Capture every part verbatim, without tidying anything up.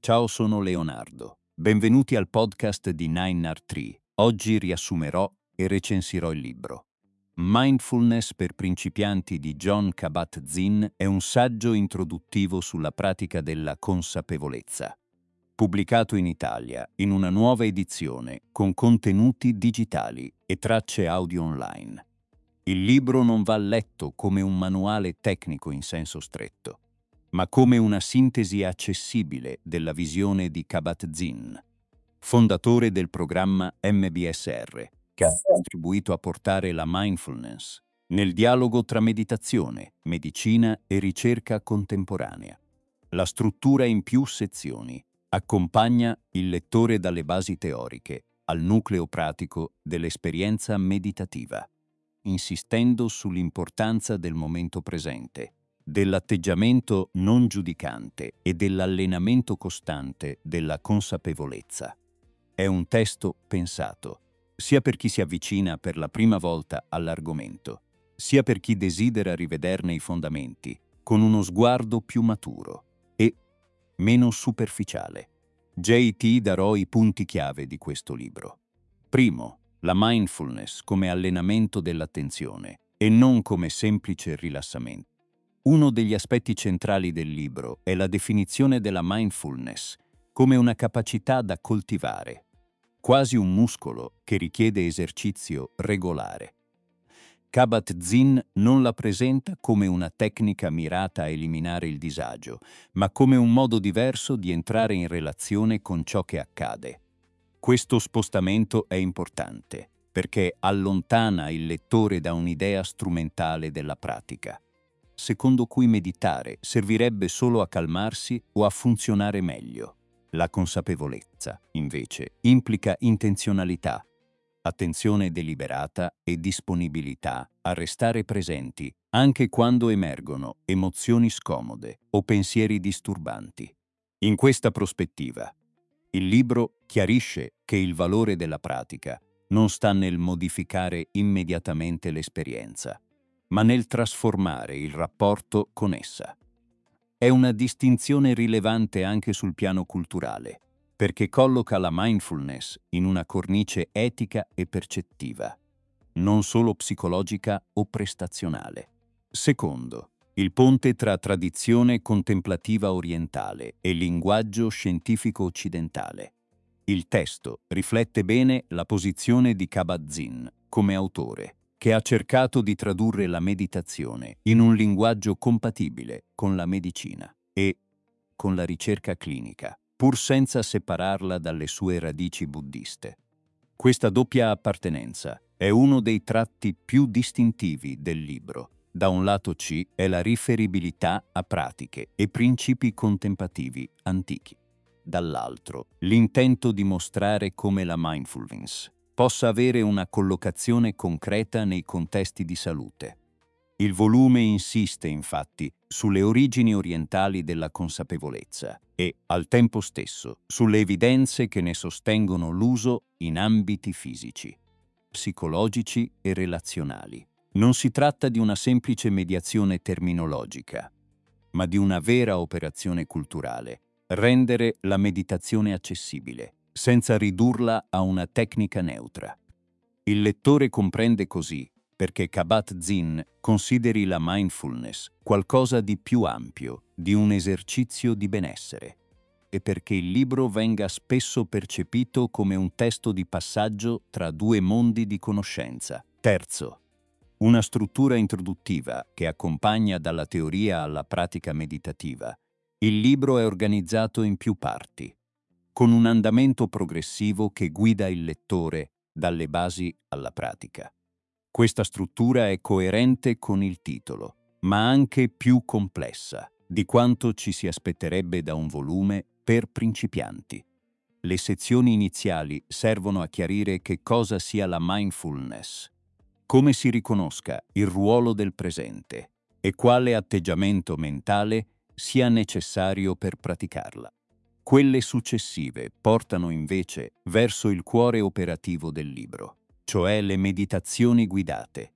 Ciao, sono Leonardo. Benvenuti al podcast di Nine Art Tree. Oggi riassumerò e recensirò il libro. Mindfulness per principianti di Jon Kabat-Zinn è un saggio introduttivo sulla pratica della consapevolezza. Pubblicato in Italia in una nuova edizione con contenuti digitali e tracce audio online. Il libro non va letto come un manuale tecnico in senso stretto, ma come una sintesi accessibile della visione di Kabat-Zinn, fondatore del programma M B S R, che ha contribuito a portare la mindfulness nel dialogo tra meditazione, medicina e ricerca contemporanea. La struttura in più sezioni accompagna il lettore dalle basi teoriche al nucleo pratico dell'esperienza meditativa, insistendo sull'importanza del momento presente, dell'atteggiamento non giudicante e dell'allenamento costante della consapevolezza. È un testo pensato sia per chi si avvicina per la prima volta all'argomento, sia per chi desidera rivederne i fondamenti con uno sguardo più maturo e meno superficiale. J T darò i punti chiave di questo libro. Primo, la mindfulness come allenamento dell'attenzione e non come semplice rilassamento. Uno degli aspetti centrali del libro è la definizione della mindfulness come una capacità da coltivare, quasi un muscolo che richiede esercizio regolare. Kabat-Zinn non la presenta come una tecnica mirata a eliminare il disagio, ma come un modo diverso di entrare in relazione con ciò che accade. Questo spostamento è importante perché allontana il lettore da un'idea strumentale della pratica, secondo cui meditare servirebbe solo a calmarsi o a funzionare meglio. La consapevolezza, invece, implica intenzionalità, attenzione deliberata e disponibilità a restare presenti anche quando emergono emozioni scomode o pensieri disturbanti. In questa prospettiva, il libro chiarisce che il valore della pratica non sta nel modificare immediatamente l'esperienza, ma nel trasformare il rapporto con essa. È una distinzione rilevante anche sul piano culturale, perché colloca la mindfulness in una cornice etica e percettiva, non solo psicologica o prestazionale. Secondo, il ponte tra tradizione contemplativa orientale e linguaggio scientifico occidentale. Il testo riflette bene la posizione di Kabat-Zinn come autore, che ha cercato di tradurre la meditazione in un linguaggio compatibile con la medicina e con la ricerca clinica, pur senza separarla dalle sue radici buddiste. Questa doppia appartenenza è uno dei tratti più distintivi del libro. Da un lato C è la riferibilità a pratiche e principi contemplativi antichi. Dall'altro, l'intento di mostrare come la mindfulness possa avere una collocazione concreta nei contesti di salute. Il volume insiste, infatti, sulle origini orientali della consapevolezza e, al tempo stesso, sulle evidenze che ne sostengono l'uso in ambiti fisici, psicologici e relazionali. Non si tratta di una semplice mediazione terminologica, ma di una vera operazione culturale, rendere la meditazione accessibile, senza ridurla a una tecnica neutra. Il lettore comprende così perché Kabat-Zinn consideri la mindfulness qualcosa di più ampio, di un esercizio di benessere, e perché il libro venga spesso percepito come un testo di passaggio tra due mondi di conoscenza. Terzo, una struttura introduttiva che accompagna dalla teoria alla pratica meditativa. Il libro è organizzato in più parti, con un andamento progressivo che guida il lettore dalle basi alla pratica. Questa struttura è coerente con il titolo, ma anche più complessa di quanto ci si aspetterebbe da un volume per principianti. Le sezioni iniziali servono a chiarire che cosa sia la mindfulness, come si riconosca il ruolo del presente e quale atteggiamento mentale sia necessario per praticarla. Quelle successive portano invece verso il cuore operativo del libro, cioè le meditazioni guidate,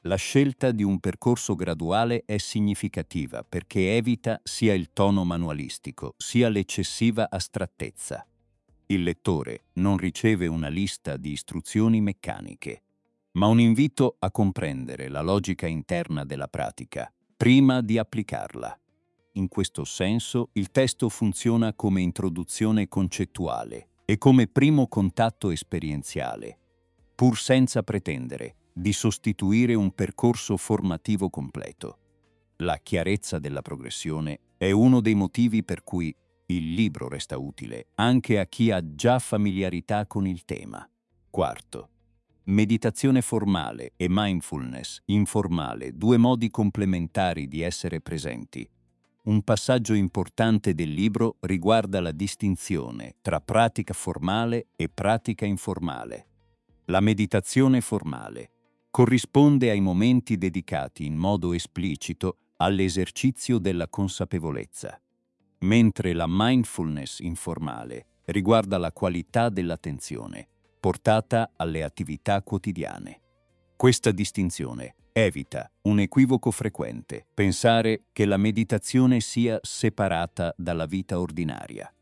La scelta di un percorso graduale è significativa perché evita sia il tono manualistico, sia l'eccessiva astrattezza. Il lettore non riceve una lista di istruzioni meccaniche, ma un invito a comprendere la logica interna della pratica prima di applicarla. In questo senso, il testo funziona come introduzione concettuale e come primo contatto esperienziale, pur senza pretendere di sostituire un percorso formativo completo. La chiarezza della progressione è uno dei motivi per cui il libro resta utile anche a chi ha già familiarità con il tema. Quarto, meditazione formale e mindfulness informale, due modi complementari di essere presenti. Un passaggio importante del libro riguarda la distinzione tra pratica formale e pratica informale. La meditazione formale corrisponde ai momenti dedicati in modo esplicito all'esercizio della consapevolezza, mentre la mindfulness informale riguarda la qualità dell'attenzione portata alle attività quotidiane. Questa distinzione evita un equivoco frequente, pensare che la meditazione sia separata dalla vita ordinaria.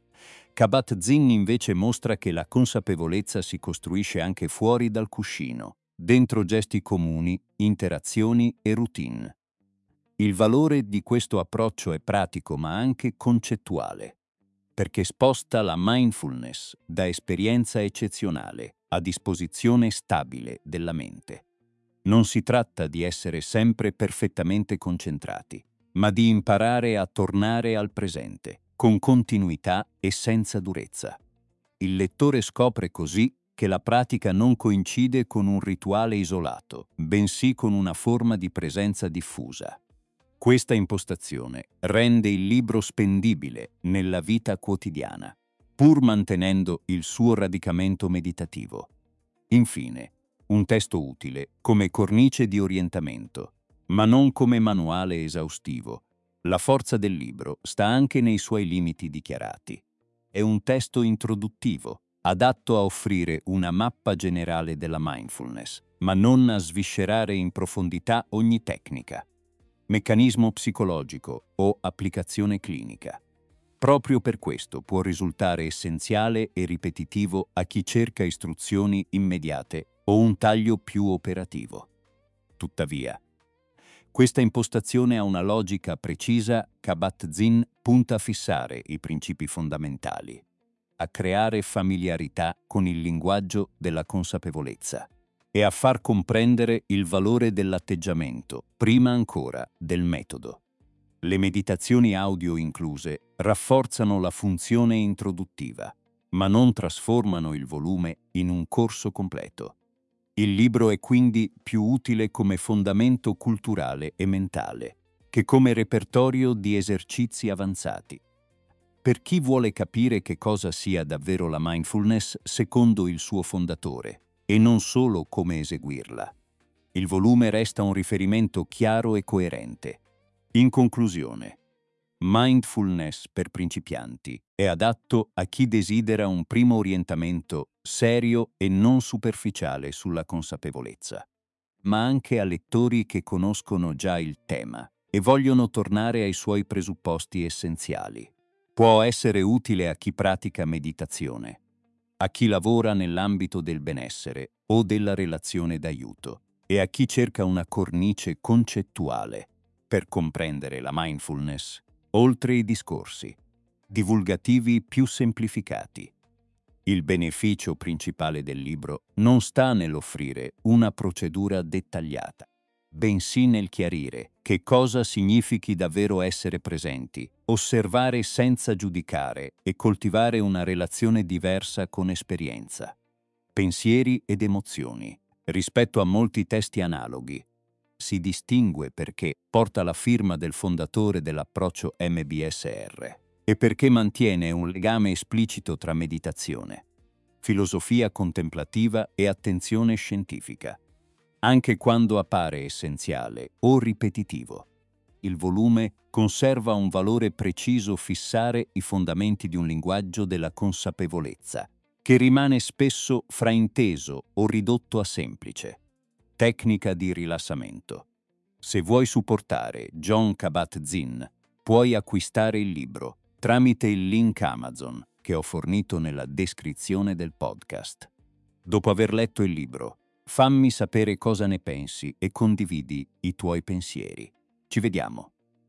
Kabat-Zinn invece mostra che la consapevolezza si costruisce anche fuori dal cuscino, dentro gesti comuni, interazioni e routine. Il valore di questo approccio è pratico ma anche concettuale, perché sposta la mindfulness da esperienza eccezionale a disposizione stabile della mente. Non si tratta di essere sempre perfettamente concentrati, ma di imparare a tornare al presente, con continuità e senza durezza. Il lettore scopre così che la pratica non coincide con un rituale isolato, bensì con una forma di presenza diffusa. Questa impostazione rende il libro spendibile nella vita quotidiana, pur mantenendo il suo radicamento meditativo. Infine, un testo utile come cornice di orientamento, ma non come manuale esaustivo. La forza del libro sta anche nei suoi limiti dichiarati. È un testo introduttivo, adatto a offrire una mappa generale della mindfulness, ma non a sviscerare in profondità ogni tecnica, meccanismo psicologico o applicazione clinica. Proprio per questo può risultare essenziale e ripetitivo a chi cerca istruzioni immediate o un taglio più operativo. Tuttavia, questa impostazione ha una logica precisa. Kabat-Zinn punta a fissare i principi fondamentali, a creare familiarità con il linguaggio della consapevolezza e a far comprendere il valore dell'atteggiamento, prima ancora del metodo. Le meditazioni audio incluse rafforzano la funzione introduttiva, ma non trasformano il volume in un corso completo. Il libro è quindi più utile come fondamento culturale e mentale che come repertorio di esercizi avanzati. Per chi vuole capire che cosa sia davvero la mindfulness secondo il suo fondatore, e non solo come eseguirla, il volume resta un riferimento chiaro e coerente. In conclusione, mindfulness per principianti è adatto a chi desidera un primo orientamento serio e non superficiale sulla consapevolezza, ma anche a lettori che conoscono già il tema e vogliono tornare ai suoi presupposti essenziali. Può essere utile a chi pratica meditazione, a chi lavora nell'ambito del benessere o della relazione d'aiuto, e a chi cerca una cornice concettuale per comprendere la mindfulness, oltre i discorsi divulgativi più semplificati. Il beneficio principale del libro non sta nell'offrire una procedura dettagliata, bensì nel chiarire che cosa significhi davvero essere presenti, osservare senza giudicare e coltivare una relazione diversa con esperienza, pensieri ed emozioni. Rispetto a molti testi analoghi, si distingue perché porta la firma del fondatore dell'approccio M B S R e perché mantiene un legame esplicito tra meditazione, filosofia contemplativa e attenzione scientifica, anche quando appare essenziale o ripetitivo. Il volume conserva un valore preciso: fissare i fondamenti di un linguaggio della consapevolezza, che rimane spesso frainteso o ridotto a semplice. Tecnica di rilassamento. Se vuoi supportare Jon Kabat-Zinn, puoi acquistare il libro tramite il link Amazon che ho fornito nella descrizione del podcast. Dopo aver letto il libro, fammi sapere cosa ne pensi e condividi i tuoi pensieri. Ci vediamo.